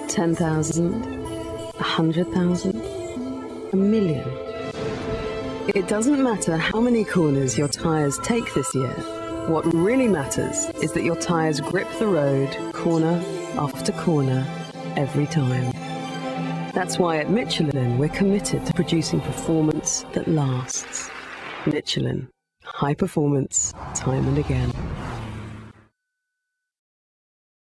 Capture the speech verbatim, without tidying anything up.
ten thousand? A hundred thousand? A million? It doesn't matter how many corners your tyres take this year. What really matters is that your tyres grip the road corner after corner every time. That's why at Michelin we're committed to producing performance that lasts. Michelin. High performance, time and again.